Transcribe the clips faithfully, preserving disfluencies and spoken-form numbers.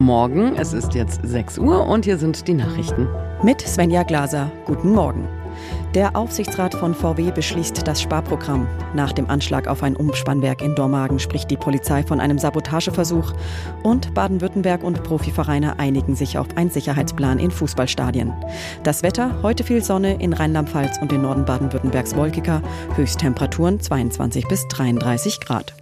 Morgen, es ist jetzt sechs Uhr und hier sind die Nachrichten. Mit Svenja Glaser. Guten Morgen. Der Aufsichtsrat von V W beschließt das Sparprogramm. Nach dem Anschlag auf ein Umspannwerk in Dormagen spricht die Polizei von einem Sabotageversuch. Und Baden-Württemberg und Profivereine einigen sich auf einen Sicherheitsplan in Fußballstadien. Das Wetter, heute viel Sonne, in Rheinland-Pfalz und im Norden Baden-Württembergs wolkiger. Höchsttemperaturen zweiundzwanzig bis dreiunddreißig Grad.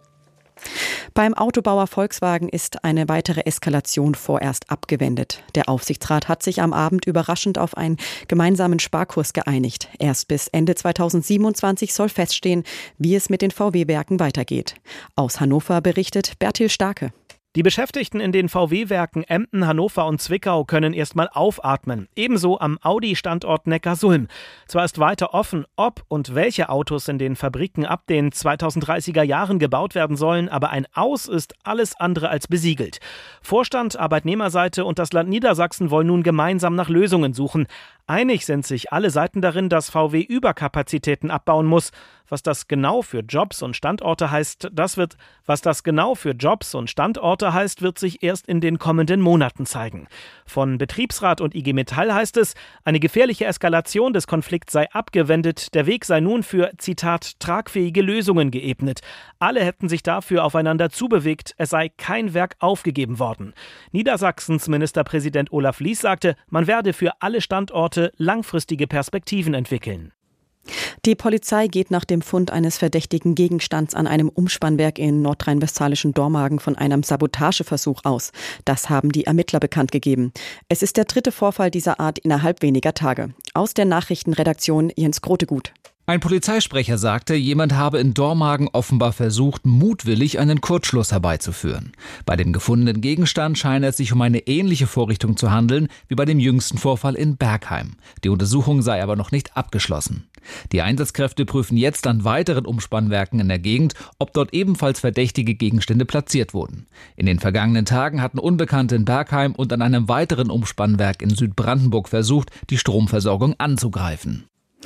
Beim Autobauer Volkswagen ist eine weitere Eskalation vorerst abgewendet. Der Aufsichtsrat hat sich am Abend überraschend auf einen gemeinsamen Sparkurs geeinigt. Erst bis Ende zweitausendsiebenundzwanzig soll feststehen, wie es mit den V W-Werken weitergeht. Aus Hannover berichtet Bertil Starke. Die Beschäftigten in den V W-Werken Emden, Hannover und Zwickau können erstmal aufatmen. Ebenso am Audi-Standort Neckarsulm. Zwar ist weiter offen, ob und welche Autos in den Fabriken ab den zweitausenddreißiger Jahren gebaut werden sollen, aber ein Aus ist alles andere als besiegelt. Vorstand, Arbeitnehmerseite und das Land Niedersachsen wollen nun gemeinsam nach Lösungen suchen. Einig sind sich alle Seiten darin, dass V W Überkapazitäten abbauen muss. Was das genau für Jobs und Standorte heißt, das wird, was das genau für Jobs und Standorte heißt, wird sich erst in den kommenden Monaten zeigen. Von Betriebsrat und I G Metall heißt es, eine gefährliche Eskalation des Konflikts sei abgewendet, der Weg sei nun für, Zitat, tragfähige Lösungen geebnet. Alle hätten sich dafür aufeinander zubewegt, es sei kein Werk aufgegeben worden. Niedersachsens Ministerpräsident Olaf Lies sagte, man werde für alle Standorte langfristige Perspektiven entwickeln. Die Polizei geht nach dem Fund eines verdächtigen Gegenstands an einem Umspannwerk in nordrhein-westfälischen Dormagen von einem Sabotageversuch aus. Das haben die Ermittler bekannt gegeben. Es ist der dritte Vorfall dieser Art innerhalb weniger Tage. Aus der Nachrichtenredaktion Jens Grotegut. Ein Polizeisprecher sagte, jemand habe in Dormagen offenbar versucht, mutwillig einen Kurzschluss herbeizuführen. Bei dem gefundenen Gegenstand scheine es sich um eine ähnliche Vorrichtung zu handeln wie bei dem jüngsten Vorfall in Bergheim. Die Untersuchung sei aber noch nicht abgeschlossen. Die Einsatzkräfte prüfen jetzt an weiteren Umspannwerken in der Gegend, ob dort ebenfalls verdächtige Gegenstände platziert wurden. In den vergangenen Tagen hatten Unbekannte in Bergheim und an einem weiteren Umspannwerk in Südbrandenburg versucht, die Stromversorgung anzugreifen.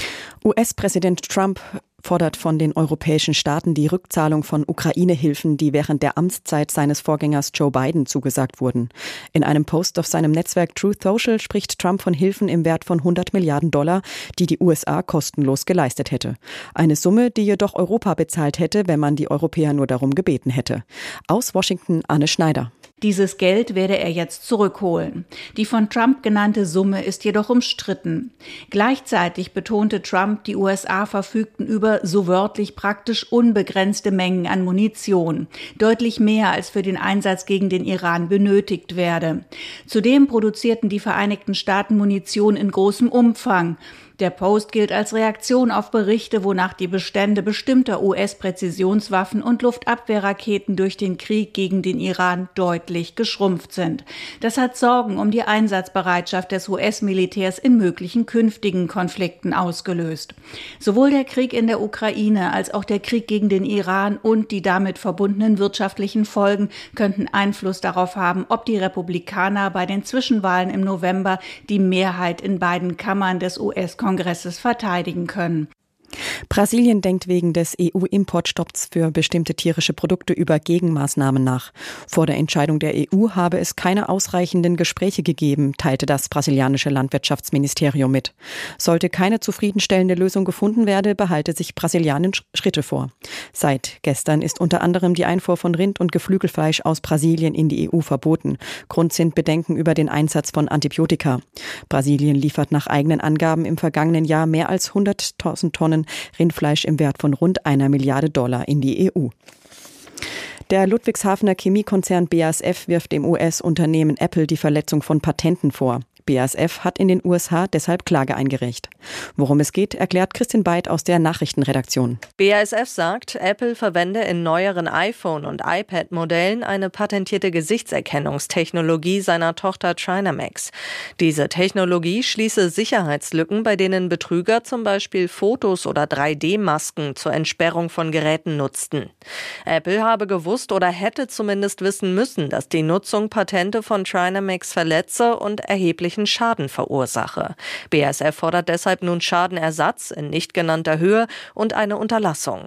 U S-Präsident Trump fordert von den europäischen Staaten die Rückzahlung von Ukraine-Hilfen, die während der Amtszeit seines Vorgängers Joe Biden zugesagt wurden. In einem Post auf seinem Netzwerk Truth Social spricht Trump von Hilfen im Wert von hundert Milliarden Dollar, die die U S A kostenlos geleistet hätte. Eine Summe, die jedoch Europa bezahlt hätte, wenn man die Europäer nur darum gebeten hätte. Aus Washington Anne Schneider. Dieses Geld werde er jetzt zurückholen. Die von Trump genannte Summe ist jedoch umstritten. Gleichzeitig betonte Trump, die U S A verfügten über so wörtlich praktisch unbegrenzte Mengen an Munition. Deutlich mehr als für den Einsatz gegen den Iran benötigt werde. Zudem produzierten die Vereinigten Staaten Munition in großem Umfang. Der Post gilt als Reaktion auf Berichte, wonach die Bestände bestimmter U S-Präzisionswaffen und Luftabwehrraketen durch den Krieg gegen den Iran deutlich geschrumpft sind. Das hat Sorgen um die Einsatzbereitschaft des U S-Militärs in möglichen künftigen Konflikten ausgelöst. Sowohl der Krieg in der Ukraine als auch der Krieg gegen den Iran und die damit verbundenen wirtschaftlichen Folgen könnten Einfluss darauf haben, ob die Republikaner bei den Zwischenwahlen im November die Mehrheit in beiden Kammern des U S-Kongresses Kongresses verteidigen können. Brasilien denkt wegen des E U-Importstopps für bestimmte tierische Produkte über Gegenmaßnahmen nach. Vor der Entscheidung der E U habe es keine ausreichenden Gespräche gegeben, teilte das brasilianische Landwirtschaftsministerium mit. Sollte keine zufriedenstellende Lösung gefunden werden, behalte sich Brasilien Schritte vor. Seit gestern ist unter anderem die Einfuhr von Rind- und Geflügelfleisch aus Brasilien in die E U verboten. Grund sind Bedenken über den Einsatz von Antibiotika. Brasilien liefert nach eigenen Angaben im vergangenen Jahr mehr als hunderttausend Tonnen Rindfleisch im Wert von rund einer Milliarde Dollar in die E U. Der Ludwigshafener Chemiekonzern B A S F wirft dem U S-Unternehmen Apple die Verletzung von Patenten vor. B A S F hat in den U S A deshalb Klage eingereicht. Worum es geht, erklärt Christin Beid aus der Nachrichtenredaktion. B A S F sagt, Apple verwende in neueren iPhone- und iPad-Modellen eine patentierte Gesichtserkennungstechnologie seiner Tochter Trinamax. Diese Technologie schließe Sicherheitslücken, bei denen Betrüger zum Beispiel Fotos oder drei D Masken zur Entsperrung von Geräten nutzten. Apple habe gewusst oder hätte zumindest wissen müssen, dass die Nutzung Patente von Trinamax verletze und erheblichen Schaden verursache. B A S F fordert deshalb nun Schadenersatz in nicht genannter Höhe und eine Unterlassung.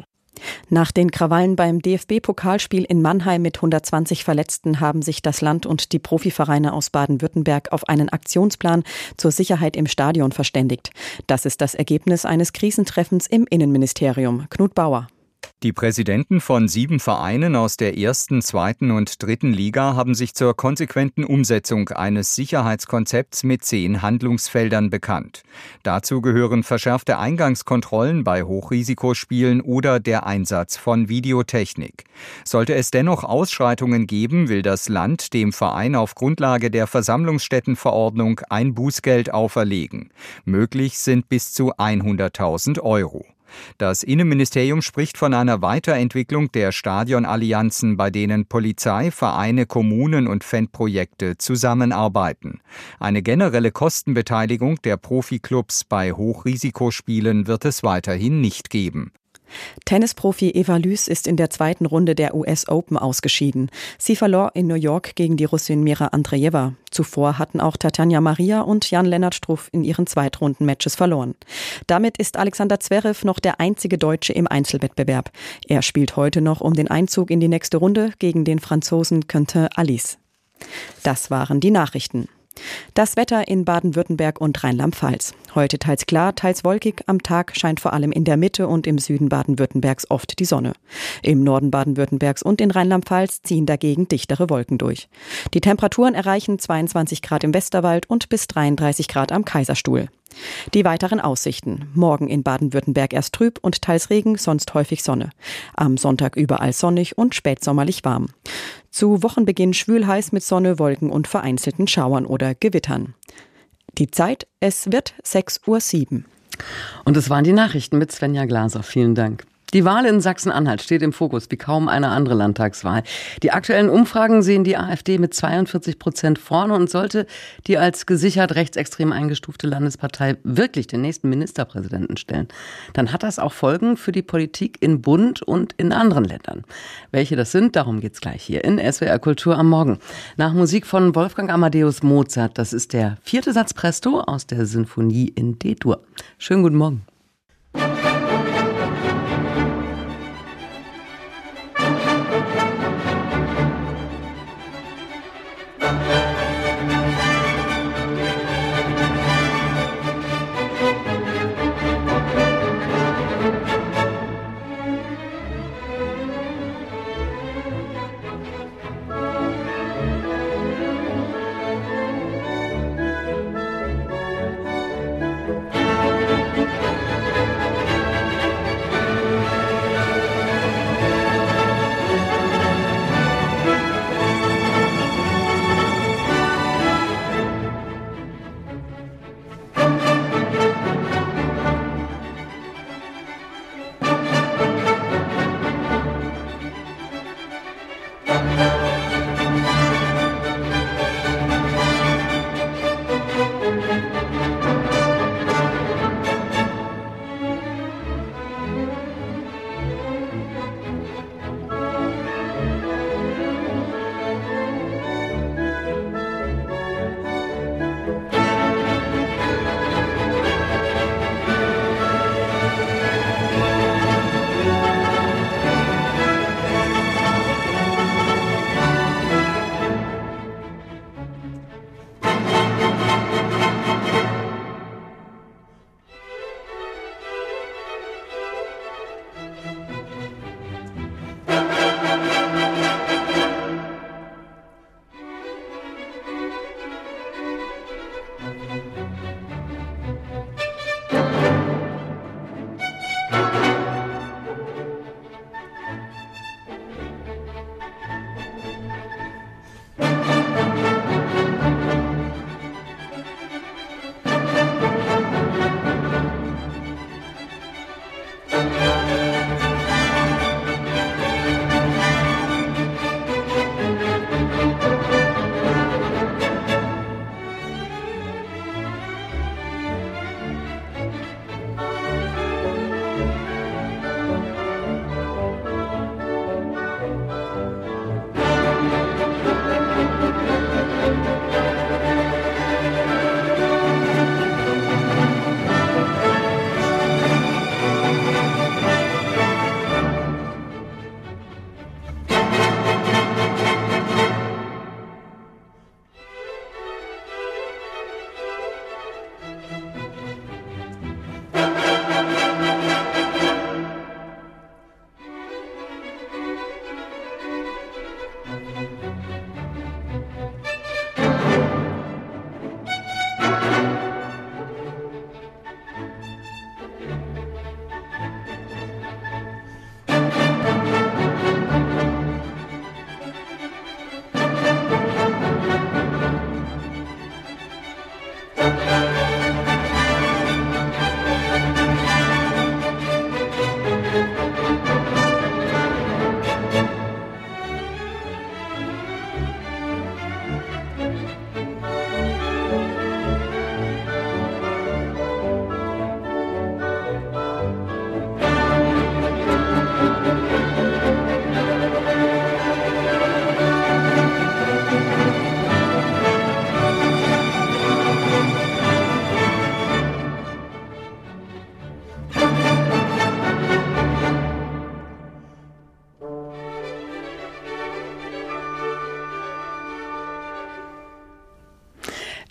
Nach den Krawallen beim D F B-Pokalspiel in Mannheim mit hundertzwanzig Verletzten haben sich das Land und die Profivereine aus Baden-Württemberg auf einen Aktionsplan zur Sicherheit im Stadion verständigt. Das ist das Ergebnis eines Krisentreffens im Innenministerium. Knut Bauer. Die Präsidenten von sieben Vereinen aus der ersten, zweiten und dritten Liga haben sich zur konsequenten Umsetzung eines Sicherheitskonzepts mit zehn Handlungsfeldern bekannt. Dazu gehören verschärfte Eingangskontrollen bei Hochrisikospielen oder der Einsatz von Videotechnik. Sollte es dennoch Ausschreitungen geben, will das Land dem Verein auf Grundlage der Versammlungsstättenverordnung ein Bußgeld auferlegen. Möglich sind bis zu hunderttausend Euro. Das Innenministerium spricht von einer Weiterentwicklung der Stadionallianzen, bei denen Polizei, Vereine, Kommunen und Fanprojekte zusammenarbeiten. Eine generelle Kostenbeteiligung der Profiklubs bei Hochrisikospielen wird es weiterhin nicht geben. Tennisprofi Eva Lys ist in der zweiten Runde der U S Open ausgeschieden. Sie verlor in New York gegen die Russin Mira Andreeva. Zuvor hatten auch Tatjana Maria und Jan-Lennart Struff in ihren Zweitrundenmatches verloren. Damit ist Alexander Zverev noch der einzige Deutsche im Einzelwettbewerb. Er spielt heute noch um den Einzug in die nächste Runde gegen den Franzosen Quentin Alice. Das waren die Nachrichten. Das Wetter in Baden-Württemberg und Rheinland-Pfalz. Heute teils klar, teils wolkig. Am Tag scheint vor allem in der Mitte und im Süden Baden-Württembergs oft die Sonne. Im Norden Baden-Württembergs und in Rheinland-Pfalz ziehen dagegen dichtere Wolken durch. Die Temperaturen erreichen zweiundzwanzig Grad im Westerwald und bis dreiunddreißig Grad am Kaiserstuhl. Die weiteren Aussichten. Morgen in Baden-Württemberg erst trüb und teils Regen, sonst häufig Sonne. Am Sonntag überall sonnig und spätsommerlich warm. Zu Wochenbeginn schwül-heiß mit Sonne, Wolken und vereinzelten Schauern oder Gewittern. Die Zeit, es wird sechs Uhr sieben. Und es waren die Nachrichten mit Svenja Glaser. Vielen Dank. Die Wahl in Sachsen-Anhalt steht im Fokus, wie kaum eine andere Landtagswahl. Die aktuellen Umfragen sehen die AfD mit zweiundvierzig Prozent vorne und sollte die als gesichert rechtsextrem eingestufte Landespartei wirklich den nächsten Ministerpräsidenten stellen, dann hat das auch Folgen für die Politik in Bund und in anderen Ländern. Welche das sind, darum geht's gleich hier in S W R Kultur am Morgen. Nach Musik von Wolfgang Amadeus Mozart, das ist der vierte Satz Presto aus der Sinfonie in D-Dur. Schönen guten Morgen.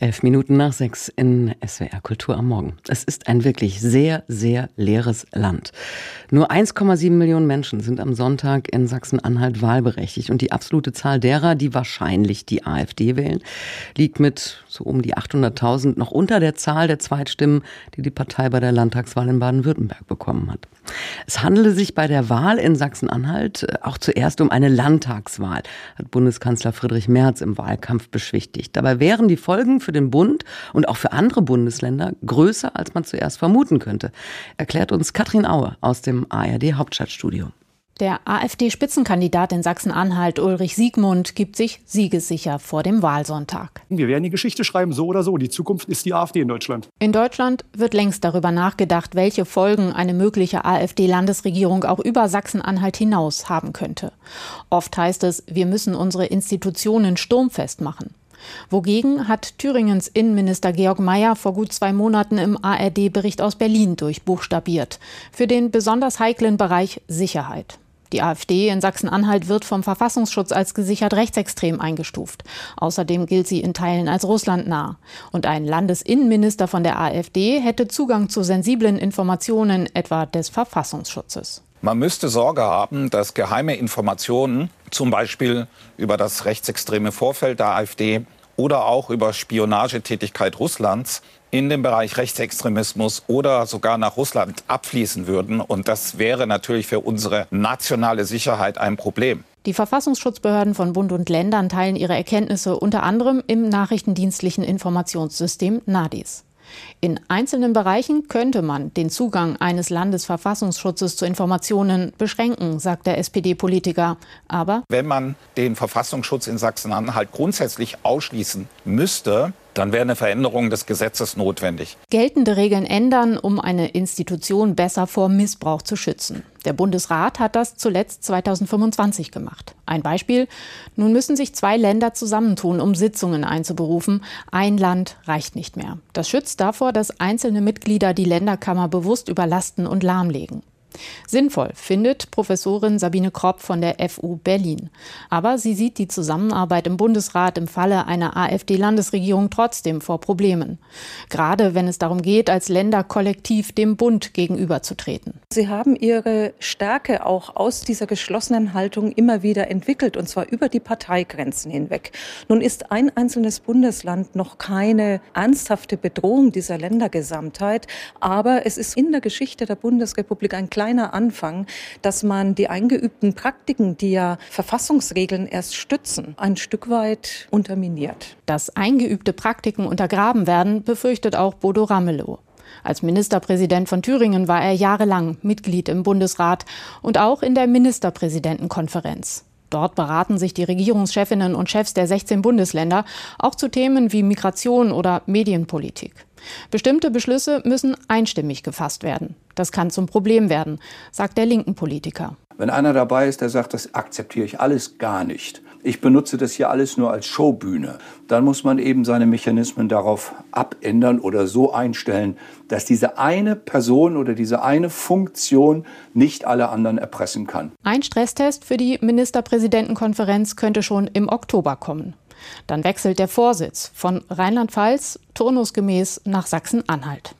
Elf Minuten nach sechs in S W R Kultur am Morgen. Es ist ein wirklich sehr, sehr leeres Land. Nur eins Komma sieben Millionen Menschen sind am Sonntag in Sachsen-Anhalt wahlberechtigt. Und die absolute Zahl derer, die wahrscheinlich die AfD wählen, liegt mit so um die achthunderttausend noch unter der Zahl der Zweitstimmen, die die Partei bei der Landtagswahl in Baden-Württemberg bekommen hat. Es handelte sich bei der Wahl in Sachsen-Anhalt auch zuerst um eine Landtagswahl, hat Bundeskanzler Friedrich Merz im Wahlkampf beschwichtigt. Dabei wären die Folgen für den Bund und auch für andere Bundesländer größer, als man zuerst vermuten könnte, erklärt uns Katrin Aue aus dem A R D-Hauptstadtstudio. Der AfD-Spitzenkandidat in Sachsen-Anhalt, Ulrich Siegmund, gibt sich siegessicher vor dem Wahlsonntag. Wir werden die Geschichte schreiben, so oder so. Die Zukunft ist die AfD in Deutschland. In Deutschland wird längst darüber nachgedacht, welche Folgen eine mögliche AfD-Landesregierung auch über Sachsen-Anhalt hinaus haben könnte. Oft heißt es, wir müssen unsere Institutionen sturmfest machen. Wogegen hat Thüringens Innenminister Georg Mayer vor gut zwei Monaten im A R D-Bericht aus Berlin durchbuchstabiert. Für den besonders heiklen Bereich Sicherheit. Die AfD in Sachsen-Anhalt wird vom Verfassungsschutz als gesichert rechtsextrem eingestuft. Außerdem gilt sie in Teilen als russlandnah. Und ein Landesinnenminister von der AfD hätte Zugang zu sensiblen Informationen, etwa des Verfassungsschutzes. Man müsste Sorge haben, dass geheime Informationen, zum Beispiel über das rechtsextreme Vorfeld der AfD oder auch über Spionagetätigkeit Russlands, in den Bereich Rechtsextremismus oder sogar nach Russland abfließen würden. Und das wäre natürlich für unsere nationale Sicherheit ein Problem. Die Verfassungsschutzbehörden von Bund und Ländern teilen ihre Erkenntnisse unter anderem im nachrichtendienstlichen Informationssystem NADIS. In einzelnen Bereichen könnte man den Zugang eines Landesverfassungsschutzes zu Informationen beschränken, sagt der S P D-Politiker. Aber wenn man den Verfassungsschutz in Sachsen-Anhalt grundsätzlich ausschließen müsste, dann wäre eine Veränderung des Gesetzes notwendig. Geltende Regeln ändern, um eine Institution besser vor Missbrauch zu schützen. Der Bundesrat hat das zuletzt zweitausendfünfundzwanzig gemacht. Ein Beispiel: Nun müssen sich zwei Länder zusammentun, um Sitzungen einzuberufen. Ein Land reicht nicht mehr. Das schützt davor, dass einzelne Mitglieder die Länderkammer bewusst überlasten und lahmlegen. Sinnvoll, findet Professorin Sabine Kropp von der F U Berlin. Aber sie sieht die Zusammenarbeit im Bundesrat im Falle einer AfD-Landesregierung trotzdem vor Problemen. Gerade wenn es darum geht, als Länder kollektiv dem Bund gegenüberzutreten. Sie haben ihre Stärke auch aus dieser geschlossenen Haltung immer wieder entwickelt, und zwar über die Parteigrenzen hinweg. Nun ist ein einzelnes Bundesland noch keine ernsthafte Bedrohung dieser Ländergesamtheit, aber es ist in der Geschichte der Bundesrepublik ein kleiner Anfang, dass man die eingeübten Praktiken, die ja Verfassungsregeln erst stützen, ein Stück weit unterminiert. Dass eingeübte Praktiken untergraben werden, befürchtet auch Bodo Ramelow. Als Ministerpräsident von Thüringen war er jahrelang Mitglied im Bundesrat und auch in der Ministerpräsidentenkonferenz. Dort beraten sich die Regierungschefinnen und Chefs der sechzehn Bundesländer auch zu Themen wie Migration oder Medienpolitik. Bestimmte Beschlüsse müssen einstimmig gefasst werden. Das kann zum Problem werden, sagt der linken Politiker. Wenn einer dabei ist, der sagt, das akzeptiere ich alles gar nicht. Ich benutze das hier alles nur als Showbühne. Dann muss man eben seine Mechanismen darauf abändern oder so einstellen, dass diese eine Person oder diese eine Funktion nicht alle anderen erpressen kann. Ein Stresstest für die Ministerpräsidentenkonferenz könnte schon im Oktober kommen. Dann wechselt der Vorsitz von Rheinland-Pfalz turnusgemäß nach Sachsen-Anhalt.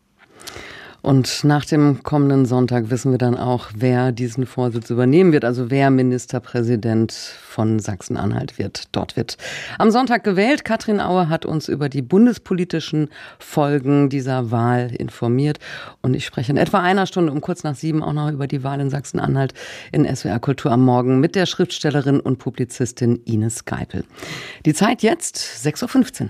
Und nach dem kommenden Sonntag wissen wir dann auch, wer diesen Vorsitz übernehmen wird, also wer Ministerpräsident von Sachsen-Anhalt wird. Dort wird am Sonntag gewählt. Katrin Aue hat uns über die bundespolitischen Folgen dieser Wahl informiert. Und ich spreche in etwa einer Stunde um kurz nach sieben auch noch über die Wahl in Sachsen-Anhalt in S W R Kultur am Morgen mit der Schriftstellerin und Publizistin Ines Geipel. Die Zeit jetzt sechs Uhr fünfzehn.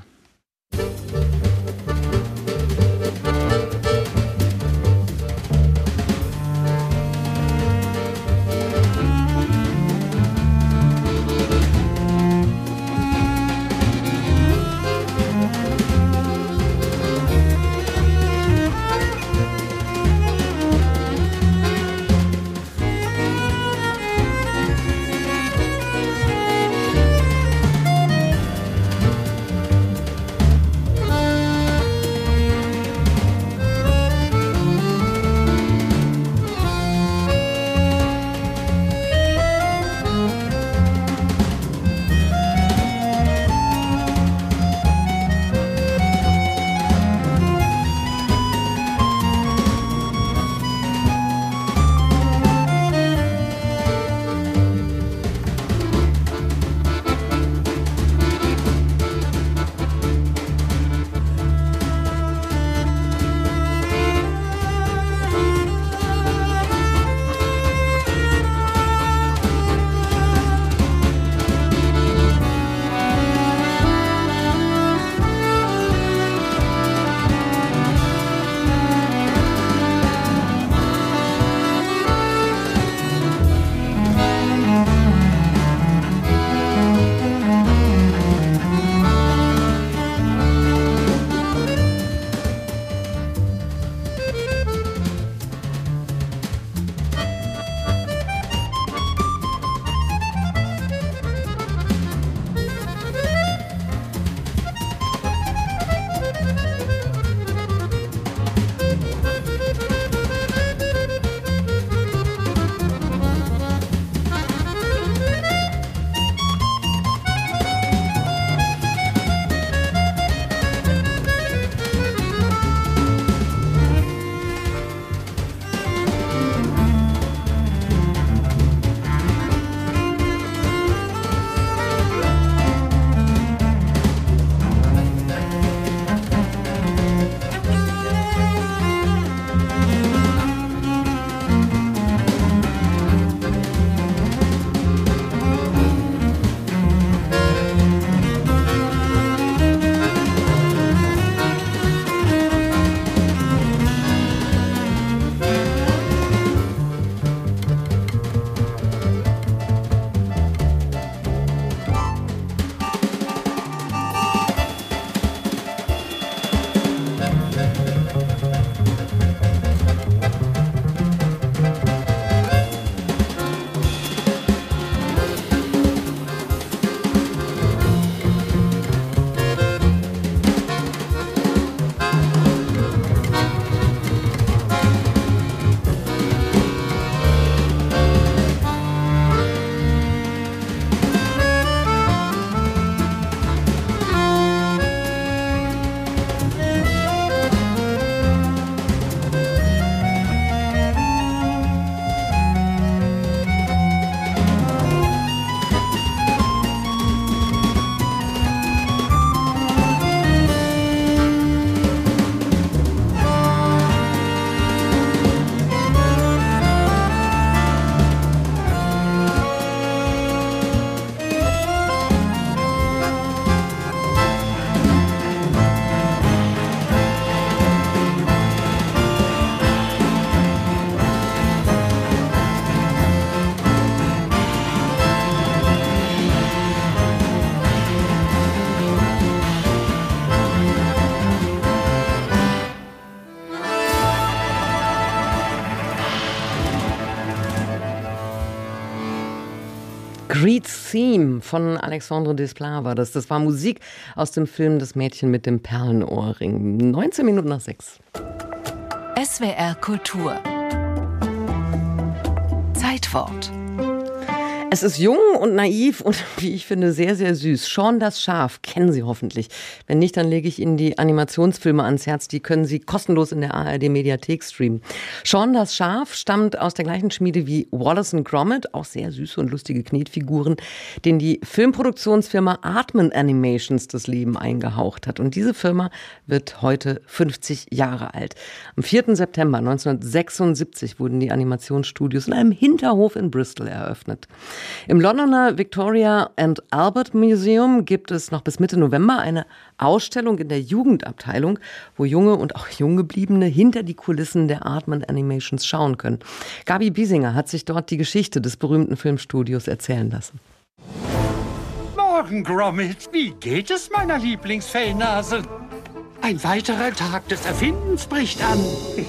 Street Theme von Alexandre Desplat war das. Das war Musik aus dem Film Das Mädchen mit dem Perlenohrring. neunzehn Minuten nach sechs. S W R Kultur. Zeitwort. Es ist jung und naiv und, wie ich finde, sehr, sehr süß. Shaun das Schaf kennen Sie hoffentlich. Wenn nicht, dann lege ich Ihnen die Animationsfilme ans Herz. Die können Sie kostenlos in der A R D-Mediathek streamen. Shaun das Schaf stammt aus der gleichen Schmiede wie Wallace und Gromit, auch sehr süße und lustige Knetfiguren, denen die Filmproduktionsfirma Aardman Animations das Leben eingehaucht hat. Und diese Firma wird heute fünfzig Jahre alt. Am vierten September neunzehnhundertsechsundsiebzig wurden die Animationsstudios in einem Hinterhof in Bristol eröffnet. Im Londoner Victoria and Albert Museum gibt es noch bis Mitte November eine Ausstellung in der Jugendabteilung, wo junge und auch Junggebliebene hinter die Kulissen der Aardman Animations schauen können. Gabi Biesinger hat sich dort die Geschichte des berühmten Filmstudios erzählen lassen. Morgen, Gromit. Wie geht es meiner Lieblingsfellnase? Ein weiterer Tag des Erfindens bricht an.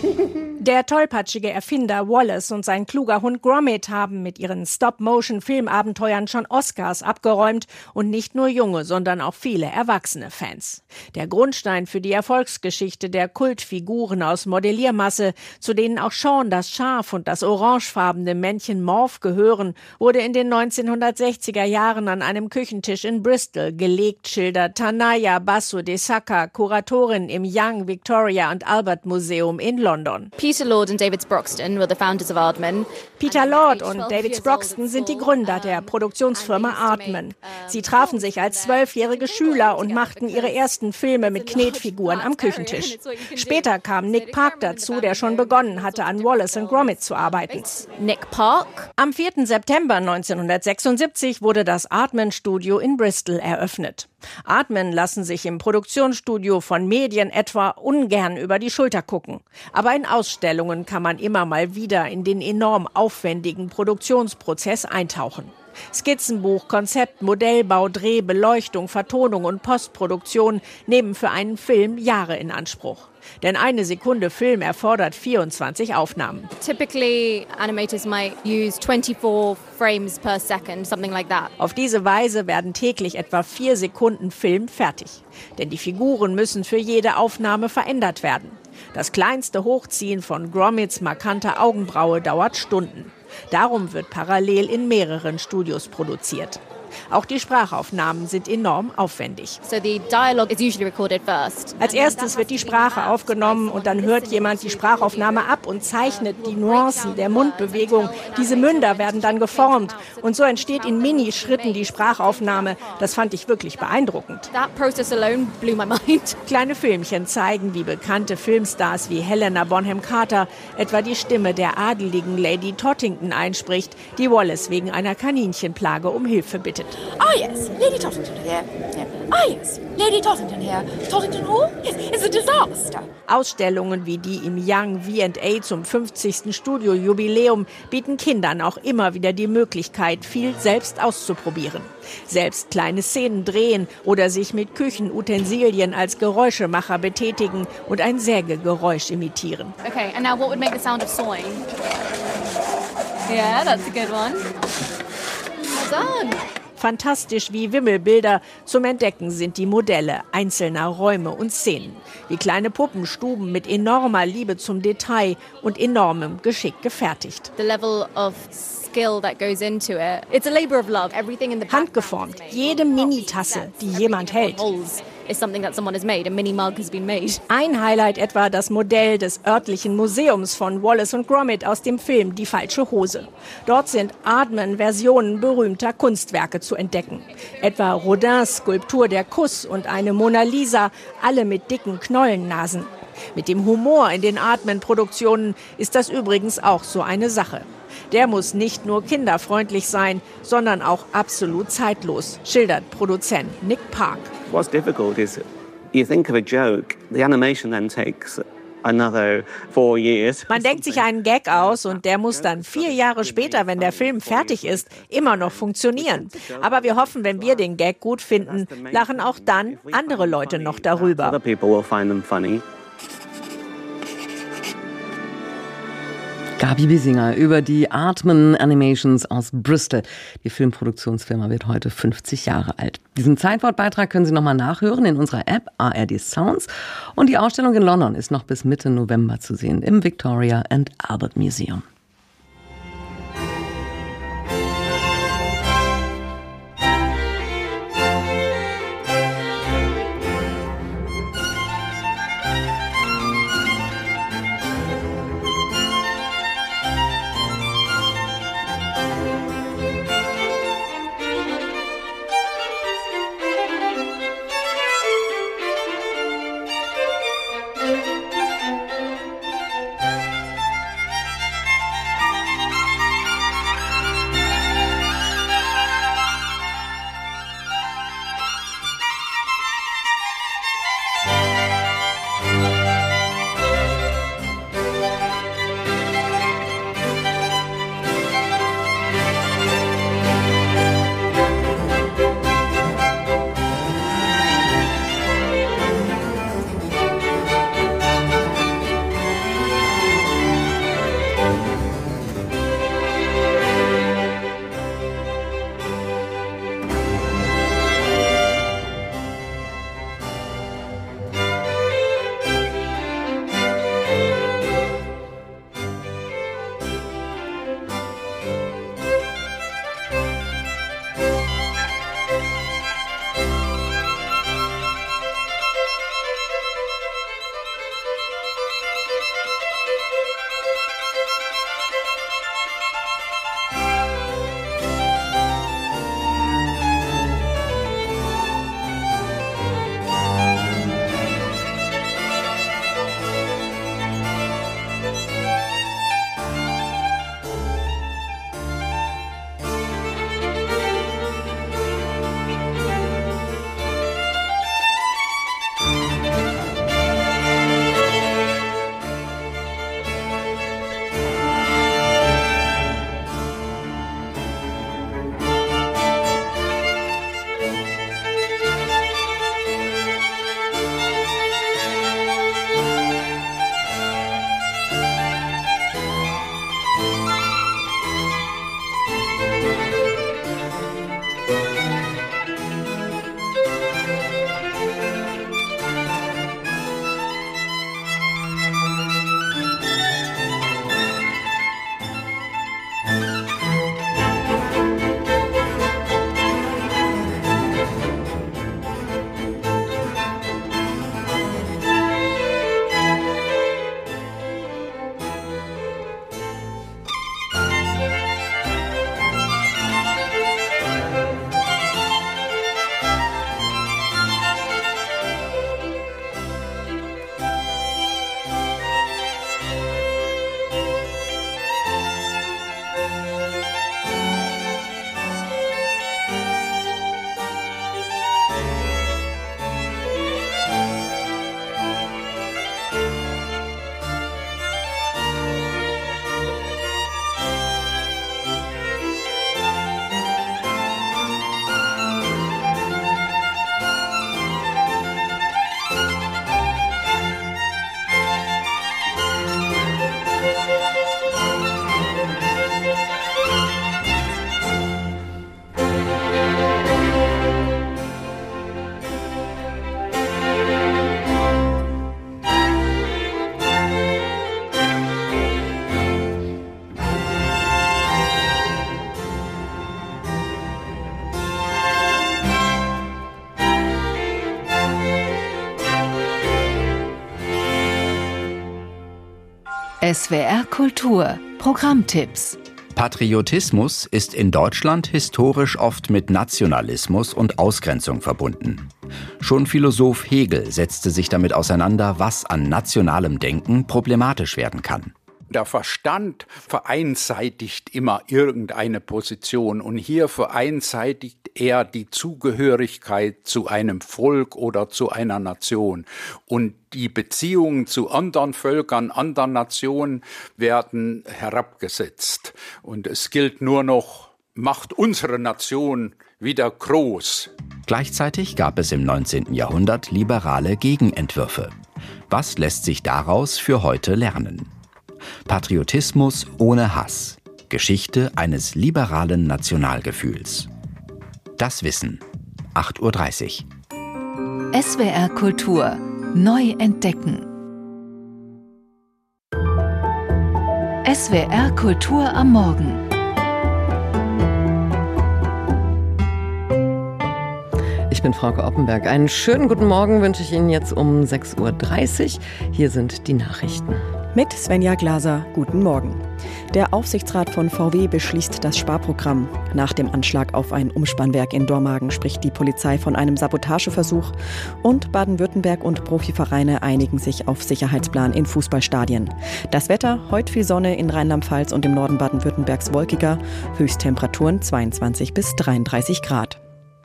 Der tollpatschige Erfinder Wallace und sein kluger Hund Gromit haben mit ihren Stop-Motion-Filmabenteuern schon Oscars abgeräumt und nicht nur junge, sondern auch viele erwachsene Fans. Der Grundstein für die Erfolgsgeschichte der Kultfiguren aus Modelliermasse, zu denen auch Shaun das Schaf und das orangefarbene Männchen Morph gehören, wurde in den neunzehnhundertsechziger Jahren an einem Küchentisch in Bristol gelegt, schildert Tanaya Basu de Saka, Kuratorin im Young Victoria and Albert Museum in London. Peter Lord and David Broxton were the founders of Aardman. Peter Lord und David Broxton sind die Gründer der Produktionsfirma Aardman. Sie trafen sich als zwölfjährige Schüler und machten ihre ersten Filme mit Knetfiguren am Küchentisch. Später kam Nick Park dazu, der schon begonnen hatte, an Wallace und Gromit zu arbeiten. Nick Park? Am vierten September neunzehnhundertsechsundsiebzig wurde das Aardman-Studio in Bristol eröffnet. Aardman lassen sich im Produktionsstudio von Medien etwa ungern über die Schulter gucken. Aber in Ausstellungen kann man immer mal wieder in den enorm aufwendigen Produktionsprozess eintauchen. Skizzenbuch, Konzept, Modellbau, Dreh, Beleuchtung, Vertonung und Postproduktion nehmen für einen Film Jahre in Anspruch. Denn eine Sekunde Film erfordert vierundzwanzig Aufnahmen. Typically, animators might use twenty-four frames per second, something like that. Auf diese Weise werden täglich etwa vier Sekunden Film fertig. Denn die Figuren müssen für jede Aufnahme verändert werden. Das kleinste Hochziehen von Gromits markanter Augenbraue dauert Stunden. Darum wird parallel in mehreren Studios produziert. Auch die Sprachaufnahmen sind enorm aufwendig. So the dialogue is usually recorded first. Als erstes wird die Sprache aufgenommen und dann hört jemand die Sprachaufnahme ab und zeichnet die Nuancen der Mundbewegung. Diese Münder werden dann geformt und so entsteht in Minischritten die Sprachaufnahme. Das fand ich wirklich beeindruckend. That process alone blew my mind. Kleine Filmchen zeigen, wie bekannte Filmstars wie Helena Bonham Carter etwa die Stimme der adeligen Lady Tottington einspricht, die Wallace wegen einer Kaninchenplage um Hilfe bittet. Oh yes, Lady Tottington here. Oh yes, Lady Tottington here. Tottington Hall? Yes, it's a disaster. Ausstellungen wie die im Young V and A zum fünfzigsten Studiojubiläum bieten Kindern auch immer wieder die Möglichkeit, viel selbst auszuprobieren. Selbst kleine Szenen drehen oder sich mit Küchenutensilien als Geräuschemacher betätigen und ein Sägegeräusch imitieren. Okay, and now what would make the sound of sawing? Yeah, that's a good one. Well done. Fantastisch wie Wimmelbilder zum Entdecken sind die Modelle einzelner Räume und Szenen. Wie kleine Puppenstuben mit enormer Liebe zum Detail und enormem Geschick gefertigt. The level of skill that goes into it. It's a labor of love. Everything in the handgeformt. Jede Minitasse, die jemand hält. Is something that someone has made. A mini mug has been made. Ein Highlight etwa das Modell des örtlichen Museums von Wallace und Gromit aus dem Film Die falsche Hose. Dort sind Aardman-Versionen berühmter Kunstwerke zu entdecken. Etwa Rodins Skulptur Der Kuss und eine Mona Lisa, alle mit dicken Knollennasen. Mit dem Humor in den Aardman-Produktionen ist das übrigens auch so eine Sache. Der muss nicht nur kinderfreundlich sein, sondern auch absolut zeitlos, schildert Produzent Nick Park. What's difficult is you think of a joke, the animation then takes another four years. Man denkt sich einen Gag aus und der muss dann vier Jahre später, wenn der Film fertig ist, immer noch funktionieren. Aber wir hoffen, wenn wir den Gag gut finden, lachen auch dann andere Leute noch darüber. Other people will find them funny. Gabi Biesinger über die Aardman Animations aus Bristol. Die Filmproduktionsfirma wird heute fünfzig Jahre alt. Diesen Zeitwortbeitrag können Sie nochmal nachhören in unserer App A R D Sounds. Und die Ausstellung in London ist noch bis Mitte November zu sehen im Victoria and Albert Museum. S W R Kultur Programmtipps. Patriotismus ist in Deutschland historisch oft mit Nationalismus und Ausgrenzung verbunden. Schon Philosoph Hegel setzte sich damit auseinander, was an nationalem Denken problematisch werden kann. Der Verstand vereinseitigt immer irgendeine Position und hier vereinseitigt er die Zugehörigkeit zu einem Volk oder zu einer Nation. Und die Beziehungen zu anderen Völkern, anderen Nationen werden herabgesetzt. Und es gilt nur noch, macht unsere Nation wieder groß. Gleichzeitig gab es im neunzehnten Jahrhundert liberale Gegenentwürfe. Was lässt sich daraus für heute lernen? Patriotismus ohne Hass. Geschichte eines liberalen Nationalgefühls. Das Wissen. acht Uhr dreißig. S W R Kultur. Neu entdecken. S W R Kultur am Morgen. Ich bin Frauke Oppenberg. Einen schönen guten Morgen wünsche ich Ihnen jetzt um sechs Uhr dreißig. Hier sind die Nachrichten. Mit Svenja Glaser, guten Morgen. Der Aufsichtsrat von V W beschließt das Sparprogramm. Nach dem Anschlag auf ein Umspannwerk in Dormagen spricht die Polizei von einem Sabotageversuch. Und Baden-Württemberg und Profivereine einigen sich auf Sicherheitsplan in Fußballstadien. Das Wetter, heute viel Sonne in Rheinland-Pfalz und im Norden Baden-Württembergs wolkiger. Höchsttemperaturen zweiundzwanzig bis dreiunddreißig Grad.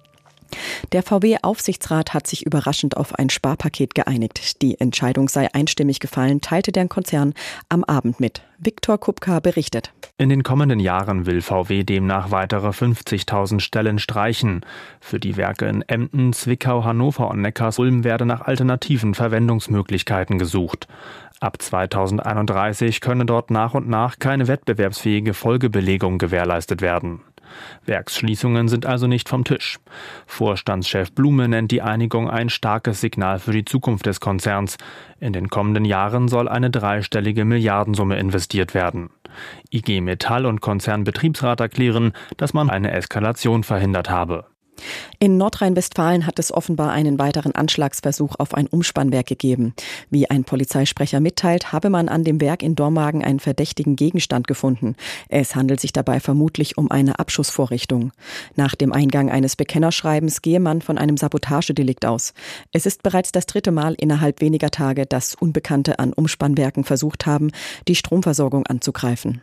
Der V W-Aufsichtsrat hat sich überraschend auf ein Sparpaket geeinigt. Die Entscheidung sei einstimmig gefallen, teilte der Konzern am Abend mit. Viktor Kupka berichtet. In den kommenden Jahren will V W demnach weitere fünfzigtausend Stellen streichen. Für die Werke in Emden, Zwickau, Hannover und Neckarsulm werde nach alternativen Verwendungsmöglichkeiten gesucht. Ab zweitausendeinunddreißig könne dort nach und nach keine wettbewerbsfähige Folgebelegung gewährleistet werden. Werksschließungen sind also nicht vom Tisch. Vorstandschef Blume nennt die Einigung ein starkes Signal für die Zukunft des Konzerns. In den kommenden Jahren soll eine dreistellige Milliardensumme investiert werden. I G Metall und Konzernbetriebsrat erklären, dass man eine Eskalation verhindert habe. In Nordrhein-Westfalen hat es offenbar einen weiteren Anschlagsversuch auf ein Umspannwerk gegeben. Wie ein Polizeisprecher mitteilt, habe man an dem Werk in Dormagen einen verdächtigen Gegenstand gefunden. Es handelt sich dabei vermutlich um eine Abschussvorrichtung. Nach dem Eingang eines Bekennerschreibens gehe man von einem Sabotagedelikt aus. Es ist bereits das dritte Mal innerhalb weniger Tage, dass Unbekannte an Umspannwerken versucht haben, die Stromversorgung anzugreifen.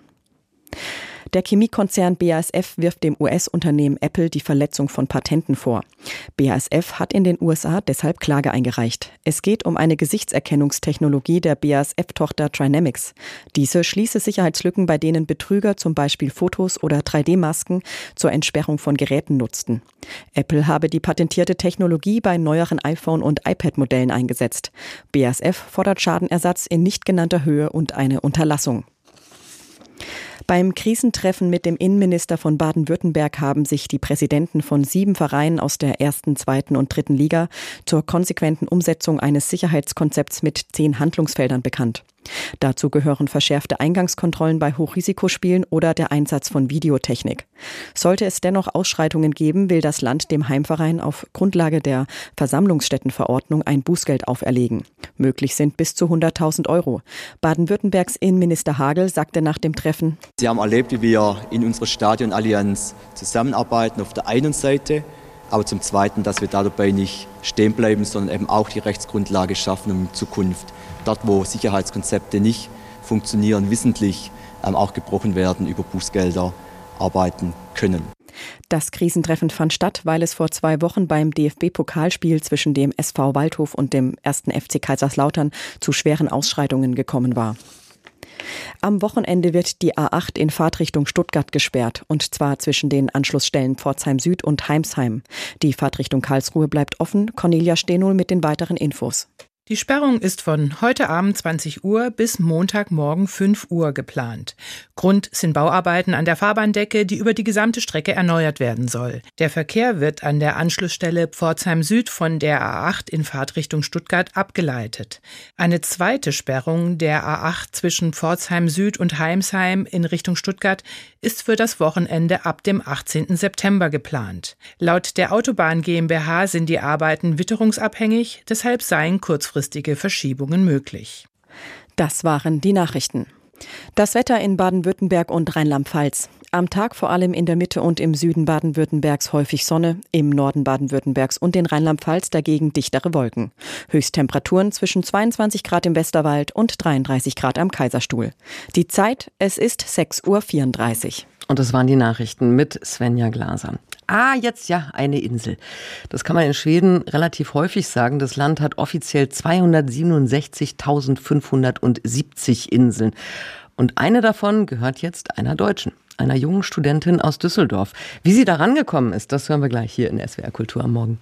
Der Chemiekonzern B A S F wirft dem U S-Unternehmen Apple die Verletzung von Patenten vor. B A S F hat in den U S A deshalb Klage eingereicht. Es geht um eine Gesichtserkennungstechnologie der B A S F-Tochter Trinamics. Diese schließe Sicherheitslücken, bei denen Betrüger zum Beispiel Fotos oder drei D Masken zur Entsperrung von Geräten nutzten. Apple habe die patentierte Technologie bei neueren iPhone- und iPad-Modellen eingesetzt. B A S F fordert Schadenersatz in nicht genannter Höhe und eine Unterlassung. Beim Krisentreffen mit dem Innenminister von Baden-Württemberg haben sich die Präsidenten von sieben Vereinen aus der ersten, zweiten und dritten Liga zur konsequenten Umsetzung eines Sicherheitskonzepts mit zehn Handlungsfeldern bekannt. Dazu gehören verschärfte Eingangskontrollen bei Hochrisikospielen oder der Einsatz von Videotechnik. Sollte es dennoch Ausschreitungen geben, will das Land dem Heimverein auf Grundlage der Versammlungsstättenverordnung ein Bußgeld auferlegen. Möglich sind bis zu hunderttausend Euro. Baden-Württembergs Innenminister Hagel sagte nach dem Treffen: Sie haben erlebt, wie wir in unserer Stadionallianz zusammenarbeiten auf der einen Seite, aber zum Zweiten, dass wir dabei nicht stehen bleiben, sondern eben auch die Rechtsgrundlage schaffen, um in Zukunft dort, wo Sicherheitskonzepte nicht funktionieren, wissentlich ähm, auch gebrochen werden, über Bußgelder arbeiten können. Das Krisentreffen fand statt, weil es vor zwei Wochen beim D F B-Pokalspiel zwischen dem S V Waldhof und dem ersten F C Kaiserslautern zu schweren Ausschreitungen gekommen war. Am Wochenende wird die A acht in Fahrtrichtung Stuttgart gesperrt, und zwar zwischen den Anschlussstellen Pforzheim Süd und Heimsheim. Die Fahrtrichtung Karlsruhe bleibt offen. Cornelia Stenohl mit den weiteren Infos. Die Sperrung ist von heute Abend zwanzig Uhr bis Montagmorgen fünf Uhr geplant. Grund sind Bauarbeiten an der Fahrbahndecke, die über die gesamte Strecke erneuert werden soll. Der Verkehr wird an der Anschlussstelle Pforzheim Süd von der A acht in Fahrtrichtung Stuttgart abgeleitet. Eine zweite Sperrung der A acht zwischen Pforzheim Süd und Heimsheim in Richtung Stuttgart ist für das Wochenende ab dem achtzehnten September geplant. Laut der Autobahn GmbH sind die Arbeiten witterungsabhängig, deshalb seien kurzfristig kurzfristige Verschiebungen möglich. Das waren die Nachrichten. Das Wetter in Baden-Württemberg und Rheinland-Pfalz. Am Tag vor allem in der Mitte und im Süden Baden-Württembergs häufig Sonne, im Norden Baden-Württembergs und in Rheinland-Pfalz dagegen dichtere Wolken. Höchsttemperaturen zwischen zweiundzwanzig Grad im Westerwald und dreiunddreißig Grad am Kaiserstuhl. Die Zeit, es ist sechs Uhr vierunddreißig. Und das waren die Nachrichten mit Svenja Glaser. Ah, jetzt ja, eine Insel. Das kann man in Schweden relativ häufig sagen. Das Land hat offiziell zweihundertsiebenundsechzigtausendfünfhundertsiebzig Inseln. Und eine davon gehört jetzt einer Deutschen, einer jungen Studentin aus Düsseldorf. Wie sie da rangekommen ist, das hören wir gleich hier in S W R Kultur am Morgen.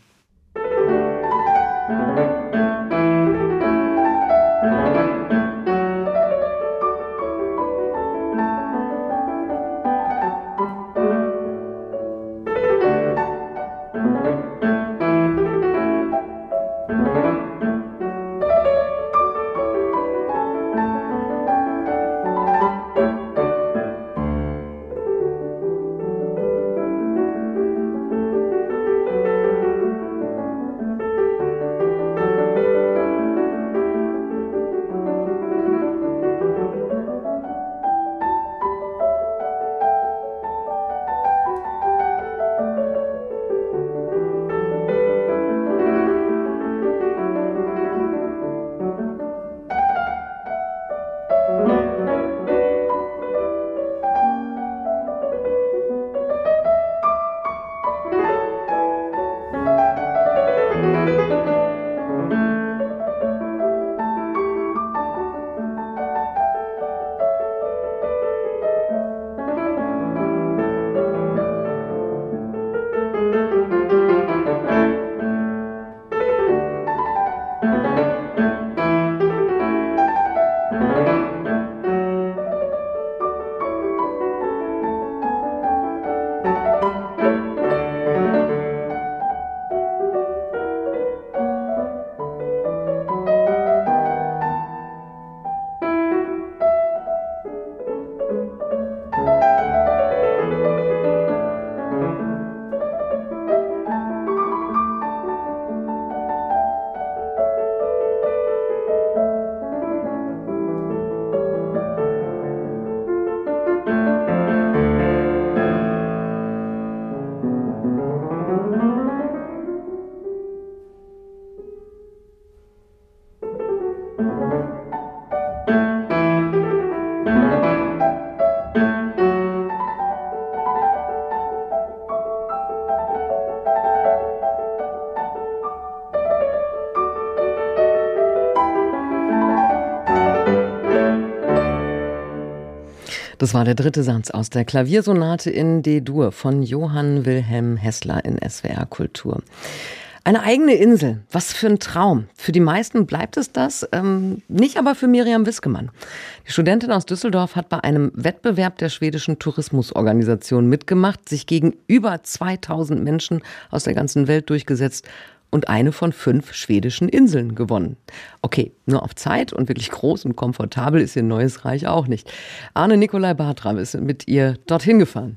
Das war der dritte Satz aus der Klaviersonate in D-Dur von Johann Wilhelm Hessler in S W R Kultur. Eine eigene Insel, was für ein Traum. Für die meisten bleibt es das, ähm, nicht aber für Miriam Wiskemann. Die Studentin aus Düsseldorf hat bei einem Wettbewerb der schwedischen Tourismusorganisation mitgemacht, sich gegen über zweitausend Menschen aus der ganzen Welt durchgesetzt und eine von fünf schwedischen Inseln gewonnen. Okay, nur auf Zeit und wirklich groß und komfortabel ist ihr neues Reich auch nicht. Arne Nikolai Bartram ist mit ihr dorthin gefahren.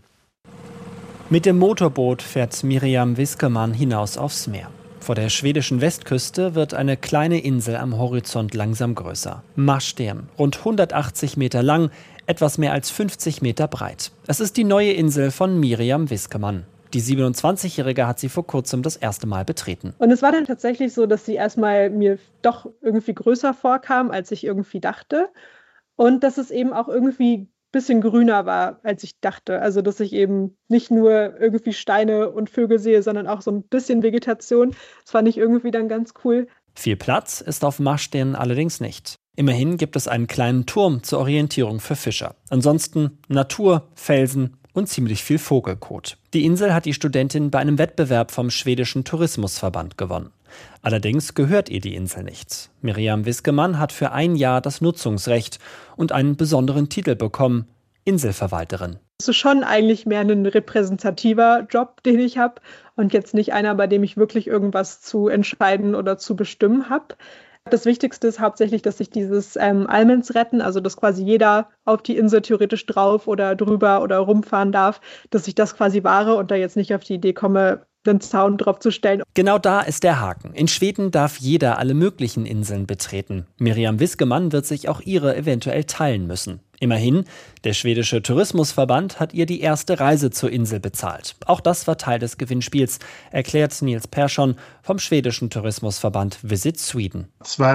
Mit dem Motorboot fährt Miriam Wiskemann hinaus aufs Meer. Vor der schwedischen Westküste wird eine kleine Insel am Horizont langsam größer. Marstrand, rund hundertachtzig Meter lang, etwas mehr als fünfzig Meter breit. Es ist die neue Insel von Miriam Wiskemann. Die siebenundzwanzigjährige hat sie vor kurzem das erste Mal betreten. Und es war dann tatsächlich so, dass sie erstmal mir doch irgendwie größer vorkam, als ich irgendwie dachte. Und dass es eben auch irgendwie ein bisschen grüner war, als ich dachte. Also dass ich eben nicht nur irgendwie Steine und Vögel sehe, sondern auch so ein bisschen Vegetation. Das fand ich irgendwie dann ganz cool. Viel Platz ist auf Marstrand allerdings nicht. Immerhin gibt es einen kleinen Turm zur Orientierung für Fischer. Ansonsten Natur, Felsen und ziemlich viel Vogelkot. Die Insel hat die Studentin bei einem Wettbewerb vom schwedischen Tourismusverband gewonnen. Allerdings gehört ihr die Insel nicht. Miriam Wiskemann hat für ein Jahr das Nutzungsrecht und einen besonderen Titel bekommen: Inselverwalterin. Es ist schon eigentlich mehr ein repräsentativer Job, den ich habe und jetzt nicht einer, bei dem ich wirklich irgendwas zu entscheiden oder zu bestimmen habe. Das Wichtigste ist hauptsächlich, dass sich dieses ähm, Allmens retten, also dass quasi jeder auf die Insel theoretisch drauf oder drüber oder rumfahren darf, dass ich das quasi wahre und da jetzt nicht auf die Idee komme, den Zaun drauf zu stellen. Genau da ist der Haken. In Schweden darf jeder alle möglichen Inseln betreten. Miriam Wiskemann wird sich auch ihre eventuell teilen müssen. Immerhin, der schwedische Tourismusverband hat ihr die erste Reise zur Insel bezahlt. Auch das war Teil des Gewinnspiels, erklärt Nils Persson vom schwedischen Tourismusverband Visit Sweden.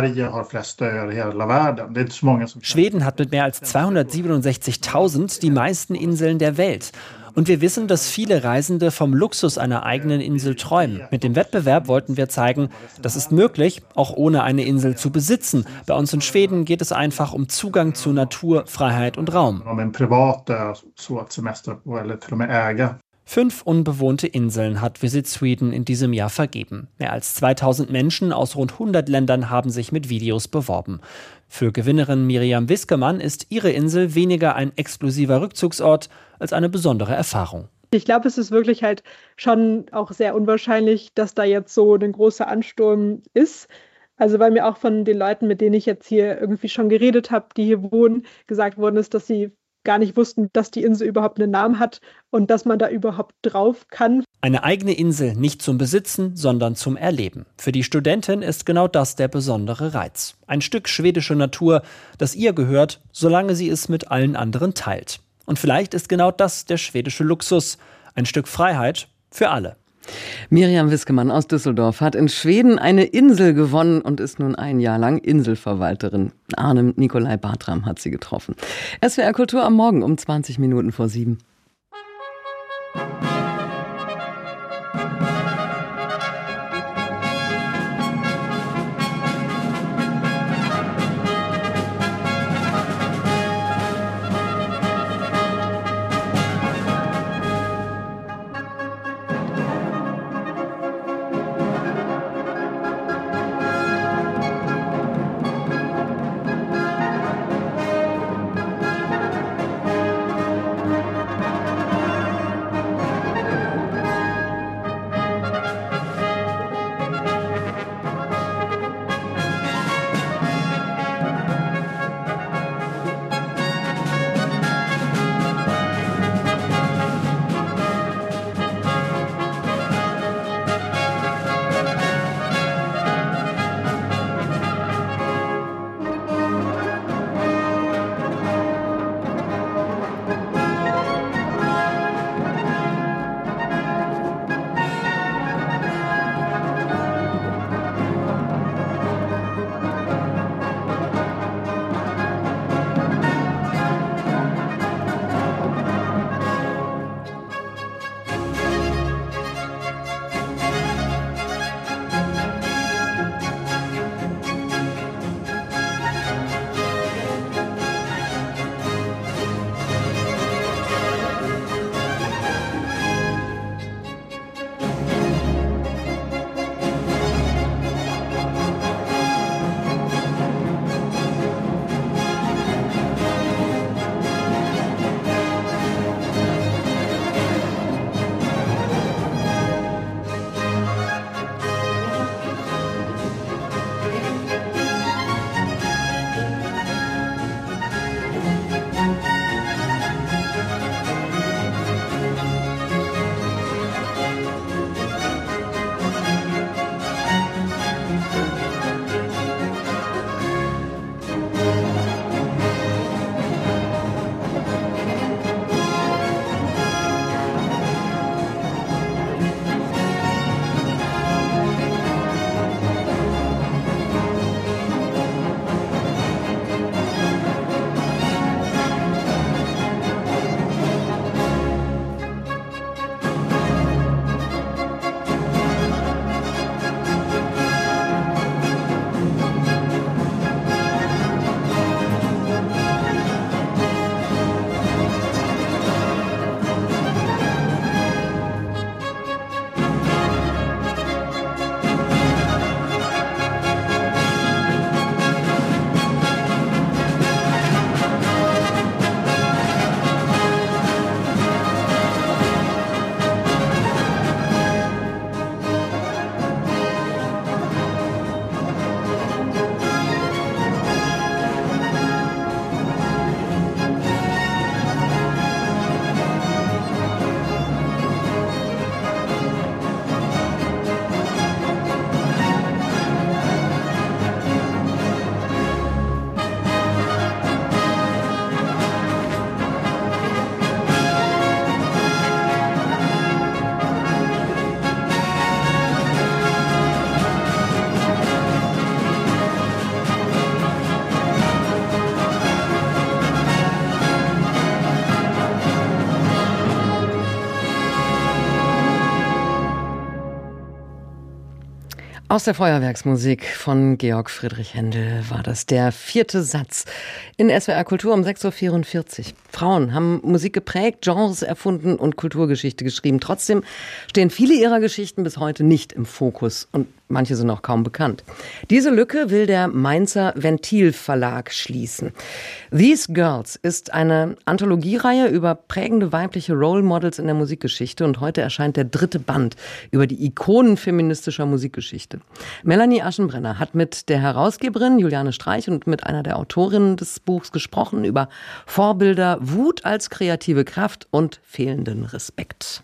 Schweden hat mit mehr als zweihundertsiebenundsechzigtausend die meisten Inseln der Welt. Und wir wissen, dass viele Reisende vom Luxus einer eigenen Insel träumen. Mit dem Wettbewerb wollten wir zeigen, das ist möglich, auch ohne eine Insel zu besitzen. Bei uns in Schweden geht es einfach um Zugang zu Natur, Freiheit und Raum. Fünf unbewohnte Inseln hat Visit Sweden in diesem Jahr vergeben. Mehr als zweitausend Menschen aus rund hundert Ländern haben sich mit Videos beworben. Für Gewinnerin Miriam Wiskemann ist ihre Insel weniger ein exklusiver Rückzugsort als eine besondere Erfahrung. Ich glaube, es ist wirklich halt schon auch sehr unwahrscheinlich, dass da jetzt so ein großer Ansturm ist. Also weil mir auch von den Leuten, mit denen ich jetzt hier irgendwie schon geredet habe, die hier wohnen, gesagt worden ist, dass sie gar nicht wussten, dass die Insel überhaupt einen Namen hat und dass man da überhaupt drauf kann. Eine eigene Insel nicht zum Besitzen, sondern zum Erleben. Für die Studentin ist genau das der besondere Reiz. Ein Stück schwedische Natur, das ihr gehört, solange sie es mit allen anderen teilt. Und vielleicht ist genau das der schwedische Luxus. Ein Stück Freiheit für alle. Miriam Wiskemann aus Düsseldorf hat in Schweden eine Insel gewonnen und ist nun ein Jahr lang Inselverwalterin. Arne Nikolai Bartram hat sie getroffen. S W R Kultur am Morgen um zwanzig Minuten vor sieben. Aus der Feuerwerksmusik von Georg Friedrich Händel war das der vierte Satz in S W R Kultur um sechs Uhr vierundvierzig. Frauen haben Musik geprägt, Genres erfunden und Kulturgeschichte geschrieben. Trotzdem stehen viele ihrer Geschichten bis heute nicht im Fokus und manche sind auch kaum bekannt. Diese Lücke will der Mainzer Ventil Verlag schließen. These Girls ist eine Anthologiereihe über prägende weibliche Role Models in der Musikgeschichte und heute erscheint der dritte Band über die Ikonen feministischer Musikgeschichte. Melanie Aschenbrenner hat mit der Herausgeberin Juliane Streich und mit einer der Autorinnen des Buchs gesprochen über Vorbilder, Wut als kreative Kraft und fehlenden Respekt.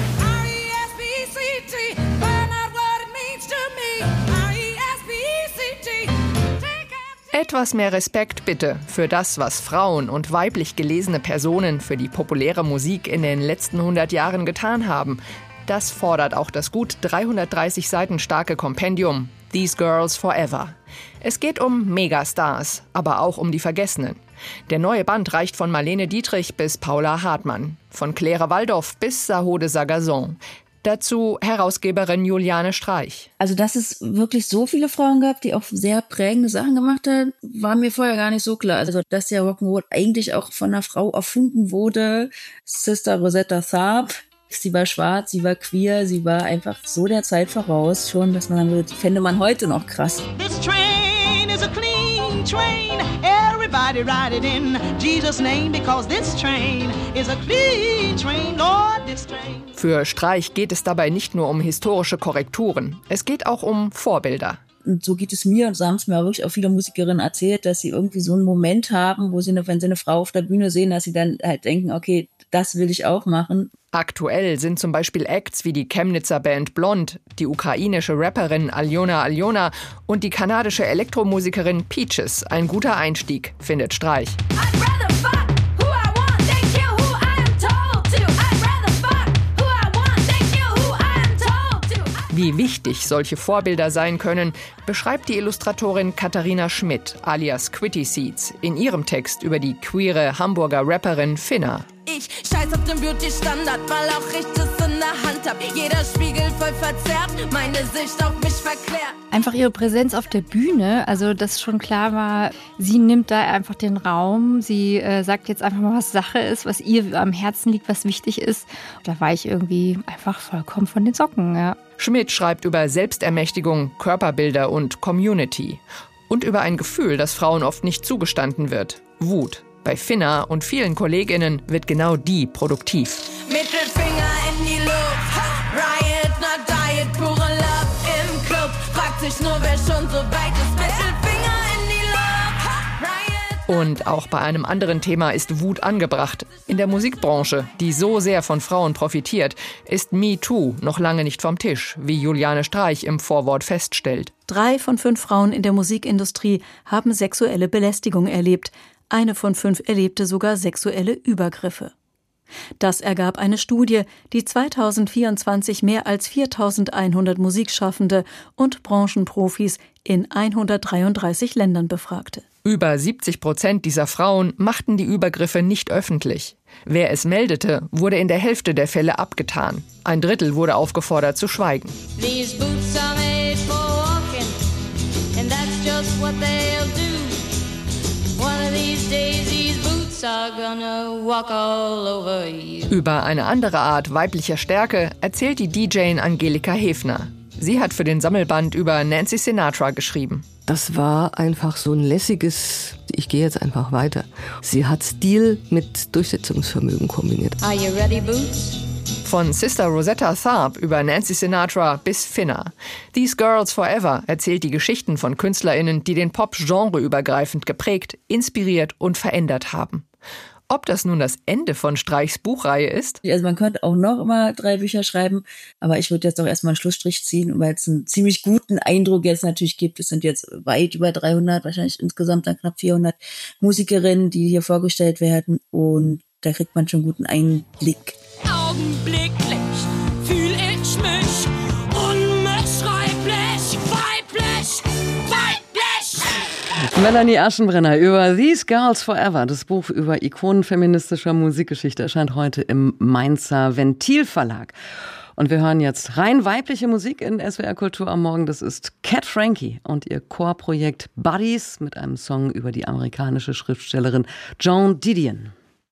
Etwas mehr Respekt bitte für das, was Frauen und weiblich gelesene Personen für die populäre Musik in den letzten hundert Jahren getan haben. Das fordert auch das gut dreihundertdreißig Seiten starke Kompendium These Girls Forever. Es geht um Megastars, aber auch um die Vergessenen. Der neue Band reicht von Marlene Dietrich bis Paula Hartmann, von Claire Waldoff bis Sahode Sagazon. Dazu Herausgeberin Juliane Streich. Also, dass es wirklich so viele Frauen gab, die auch sehr prägende Sachen gemacht haben, war mir vorher gar nicht so klar. Also, dass der Rock'n'Roll eigentlich auch von einer Frau erfunden wurde. Sister Rosetta Tharpe. Sie war schwarz, sie war queer, sie war einfach so der Zeit voraus schon, dass man sagen würde, die fände man heute noch krass. This train is a clean train. Everybody ride it in Jesus' name, because this train is a clean train. Lord, this train. Für Streich geht es dabei nicht nur um historische Korrekturen, es geht auch um Vorbilder. Und so geht es mir, und so haben es mir auch wirklich auch viele Musikerinnen erzählt, dass sie irgendwie so einen Moment haben, wo sie, eine, wenn sie eine Frau auf der Bühne sehen, dass sie dann halt denken, okay, das will ich auch machen. Aktuell sind zum Beispiel Acts wie die Chemnitzer Band Blond, die ukrainische Rapperin Aljona Aljona und die kanadische Elektromusikerin Peaches ein guter Einstieg, findet Streich. Wie wichtig solche Vorbilder sein können, beschreibt die Illustratorin Katharina Schmidt alias Quitty Seeds in ihrem Text über die queere Hamburger Rapperin Finna. Ich scheiß auf den Beauty-Standard, weil auch ich das in der Hand hab. Jeder Spiegel voll verzerrt, meine Sicht auf mich verklärt. Einfach ihre Präsenz auf der Bühne, also dass schon klar war, sie nimmt da einfach den Raum. Sie äh, sagt jetzt einfach mal, was Sache ist, was ihr am Herzen liegt, was wichtig ist. Da war ich irgendwie einfach vollkommen von den Socken, ja. Schmidt schreibt über Selbstermächtigung, Körperbilder und Community. Und über ein Gefühl, das Frauen oft nicht zugestanden wird. Wut. Bei Finna und vielen KollegInnen wird genau die produktiv. Mittelfinger in die Luft, Riot, not Diet, pure Love im Club. Fragt sich nur, wer schon so weit ist. Mittelfinger in die Luft, Riot. Und auch bei einem anderen Thema ist Wut angebracht. In der Musikbranche, die so sehr von Frauen profitiert, ist MeToo noch lange nicht vom Tisch, wie Juliane Streich im Vorwort feststellt. Drei von fünf Frauen in der Musikindustrie haben sexuelle Belästigung erlebt. Eine von fünf erlebte sogar sexuelle Übergriffe. Das ergab eine Studie, die zweitausendvierundzwanzig mehr als viertausendeinhundert Musikschaffende und Branchenprofis in hundertdreiunddreißig Ländern befragte. Über siebzig Prozent dieser Frauen machten die Übergriffe nicht öffentlich. Wer es meldete, wurde in der Hälfte der Fälle abgetan. Ein Drittel wurde aufgefordert zu schweigen. These boots are made for walking, and that's just what they'll do. One of these days these boots are gonna walk all over you. Über eine andere Art weiblicher Stärke erzählt die D J Angelika Hefner. Sie hat für den Sammelband über Nancy Sinatra geschrieben. Das war einfach so ein lässiges, ich gehe jetzt einfach weiter. Sie hat Stil mit Durchsetzungsvermögen kombiniert. Are you ready, Boots? Von Sister Rosetta Tharpe über Nancy Sinatra bis Finna. These Girls Forever erzählt die Geschichten von KünstlerInnen, die den Pop genreübergreifend geprägt, inspiriert und verändert haben. Ob das nun das Ende von Streichs Buchreihe ist? Also man könnte auch noch immer drei Bücher schreiben, aber ich würde jetzt doch erstmal einen Schlussstrich ziehen, weil es einen ziemlich guten Eindruck jetzt natürlich gibt. Es sind jetzt weit über dreihundert, wahrscheinlich insgesamt dann knapp vierhundert Musikerinnen, die hier vorgestellt werden, und da kriegt man schon einen guten Einblick. Augenblicklich fühl ich mich unbeschreiblich weiblich, weiblich. Melanie Aschenbrenner über These Girls Forever. Das Buch über Ikonen feministischer Musikgeschichte erscheint heute im Mainzer Ventil Verlag. Und wir hören jetzt rein weibliche Musik in S W R Kultur am Morgen. Das ist Cat Frankie und ihr Chorprojekt Buddies mit einem Song über die amerikanische Schriftstellerin Joan Didion.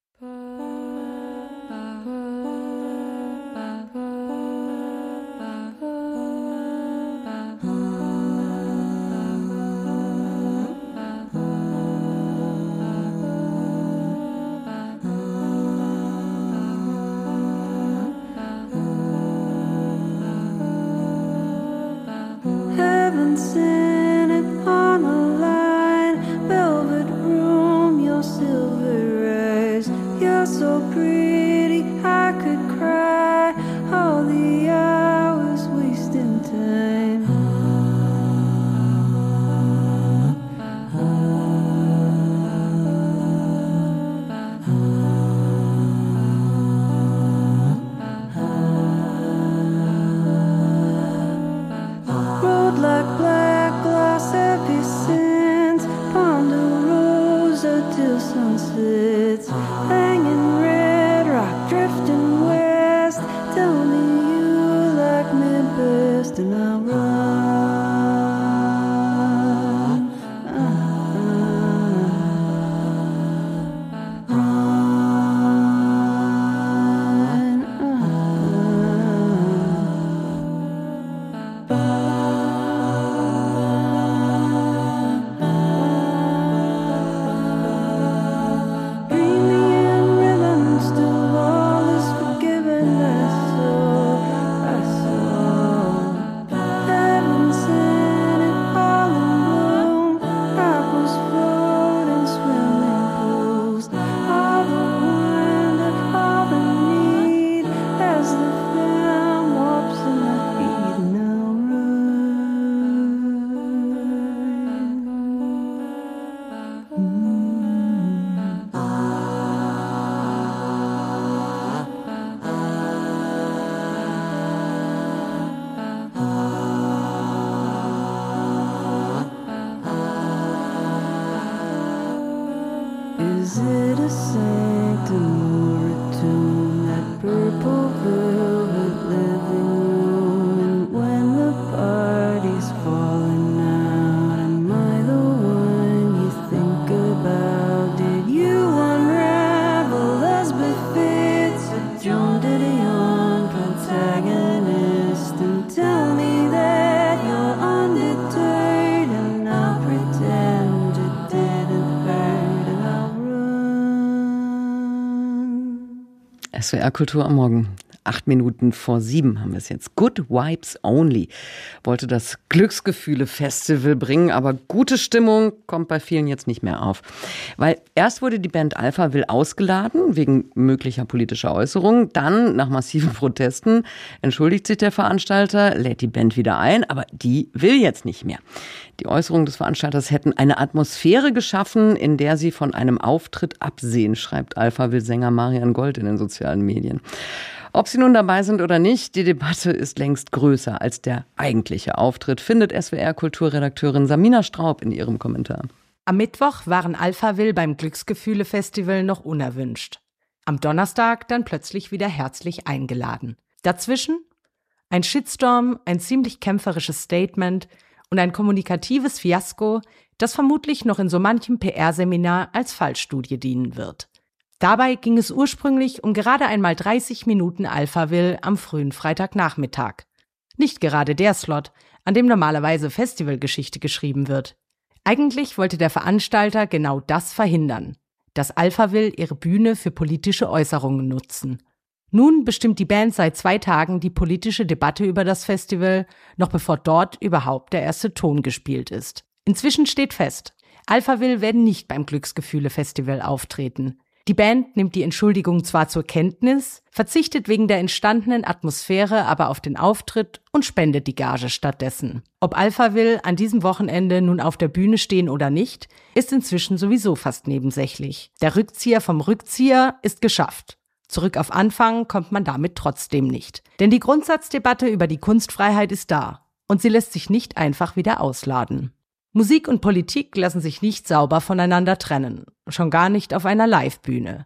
S W R Kultur am Morgen. Acht Minuten vor sieben haben wir es jetzt. Good Vibes Only wollte das Glücksgefühle-Festival bringen, aber gute Stimmung kommt bei vielen jetzt nicht mehr auf. Weil erst wurde die Band Alphaville ausgeladen, wegen möglicher politischer Äußerungen. Dann, nach massiven Protesten, entschuldigt sich der Veranstalter, lädt die Band wieder ein, aber die will jetzt nicht mehr. Die Äußerungen des Veranstalters hätten eine Atmosphäre geschaffen, in der sie von einem Auftritt absehen, schreibt Alphaville-Sänger Marian Gold in den sozialen Medien. Ob sie nun dabei sind oder nicht, die Debatte ist längst größer als der eigentliche Auftritt, findet S W R-Kulturredakteurin Samina Straub in ihrem Kommentar. Am Mittwoch waren Alphaville beim Glücksgefühle-Festival noch unerwünscht. Am Donnerstag dann plötzlich wieder herzlich eingeladen. Dazwischen ein Shitstorm, ein ziemlich kämpferisches Statement und ein kommunikatives Fiasko, das vermutlich noch in so manchem P R-Seminar als Fallstudie dienen wird. Dabei ging es ursprünglich um gerade einmal dreißig Minuten Alphaville am frühen Freitagnachmittag. Nicht gerade der Slot, an dem normalerweise Festivalgeschichte geschrieben wird. Eigentlich wollte der Veranstalter genau das verhindern, dass Alphaville ihre Bühne für politische Äußerungen nutzen. Nun bestimmt die Band seit zwei Tagen die politische Debatte über das Festival, noch bevor dort überhaupt der erste Ton gespielt ist. Inzwischen steht fest, Alphaville werden nicht beim Glücksgefühle-Festival auftreten. Die Band nimmt die Entschuldigung zwar zur Kenntnis, verzichtet wegen der entstandenen Atmosphäre aber auf den Auftritt und spendet die Gage stattdessen. Ob Alphaville an diesem Wochenende nun auf der Bühne stehen oder nicht, ist inzwischen sowieso fast nebensächlich. Der Rückzieher vom Rückzieher ist geschafft. Zurück auf Anfang kommt man damit trotzdem nicht. Denn die Grundsatzdebatte über die Kunstfreiheit ist da und sie lässt sich nicht einfach wieder ausladen. Musik und Politik lassen sich nicht sauber voneinander trennen, schon gar nicht auf einer Livebühne.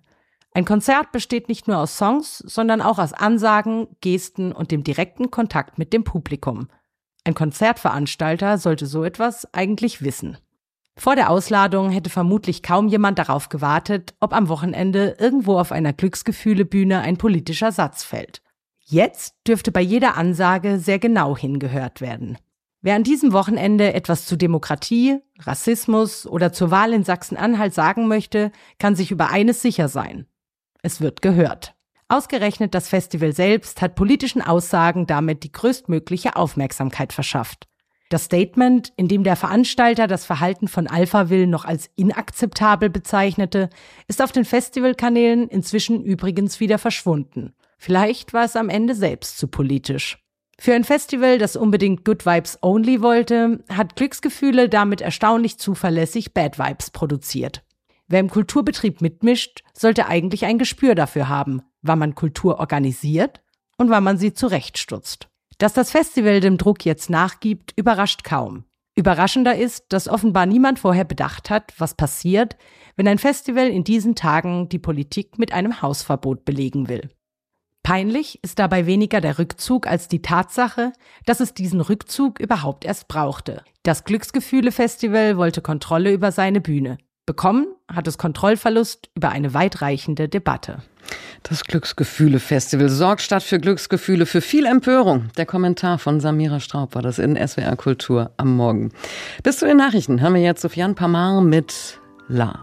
Ein Konzert besteht nicht nur aus Songs, sondern auch aus Ansagen, Gesten und dem direkten Kontakt mit dem Publikum. Ein Konzertveranstalter sollte so etwas eigentlich wissen. Vor der Ausladung hätte vermutlich kaum jemand darauf gewartet, ob am Wochenende irgendwo auf einer Glücksgefühle-Bühne ein politischer Satz fällt. Jetzt dürfte bei jeder Ansage sehr genau hingehört werden. Wer an diesem Wochenende etwas zu Demokratie, Rassismus oder zur Wahl in Sachsen-Anhalt sagen möchte, kann sich über eines sicher sein: Es wird gehört. Ausgerechnet das Festival selbst hat politischen Aussagen damit die größtmögliche Aufmerksamkeit verschafft. Das Statement, in dem der Veranstalter das Verhalten von Alphaville noch als inakzeptabel bezeichnete, ist auf den Festivalkanälen inzwischen übrigens wieder verschwunden. Vielleicht war es am Ende selbst zu politisch. Für ein Festival, das unbedingt Good Vibes Only wollte, hat Glücksgefühle damit erstaunlich zuverlässig Bad Vibes produziert. Wer im Kulturbetrieb mitmischt, sollte eigentlich ein Gespür dafür haben, wann man Kultur organisiert und wann man sie zurechtstutzt. Dass das Festival dem Druck jetzt nachgibt, überrascht kaum. Überraschender ist, dass offenbar niemand vorher bedacht hat, was passiert, wenn ein Festival in diesen Tagen die Politik mit einem Hausverbot belegen will. Peinlich ist dabei weniger der Rückzug als die Tatsache, dass es diesen Rückzug überhaupt erst brauchte. Das Glücksgefühle-Festival wollte Kontrolle über seine Bühne. Bekommen hat es Kontrollverlust über eine weitreichende Debatte. Das Glücksgefühle-Festival sorgt statt für Glücksgefühle für viel Empörung. Der Kommentar von Samira Straub war das in S W R Kultur am Morgen. Bis zu den Nachrichten hören wir jetzt Sofiane Pamar mit Love.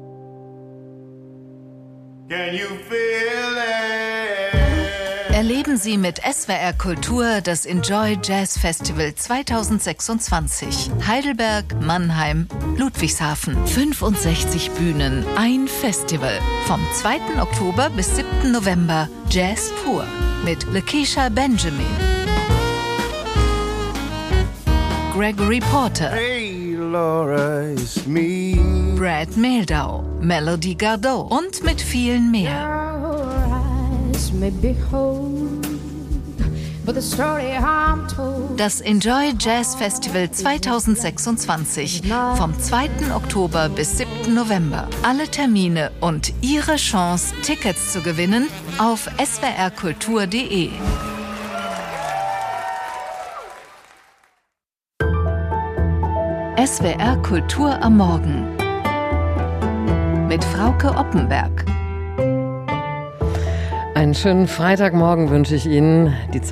Erleben Erleben Sie mit S W R Kultur das Enjoy Jazz Festival zweitausendsechsundzwanzig. Heidelberg, Mannheim, Ludwigshafen. fünfundsechzig Bühnen, ein Festival. Vom zweiten Oktober bis siebten November. Jazz pur mit Lakeisha Benjamin, Gregory Porter, hey Laura, it's me. Brad Mehldau, Melody Gardot und mit vielen mehr. Das Enjoy Jazz Festival zweitausendsechsundzwanzig vom zweiten Oktober bis siebten November. Alle Termine und Ihre Chance, Tickets zu gewinnen auf s w r kultur punkt de. S W R Kultur am Morgen mit Frauke Oppenberg. Einen schönen Freitagmorgen wünsche ich Ihnen. Die Zeit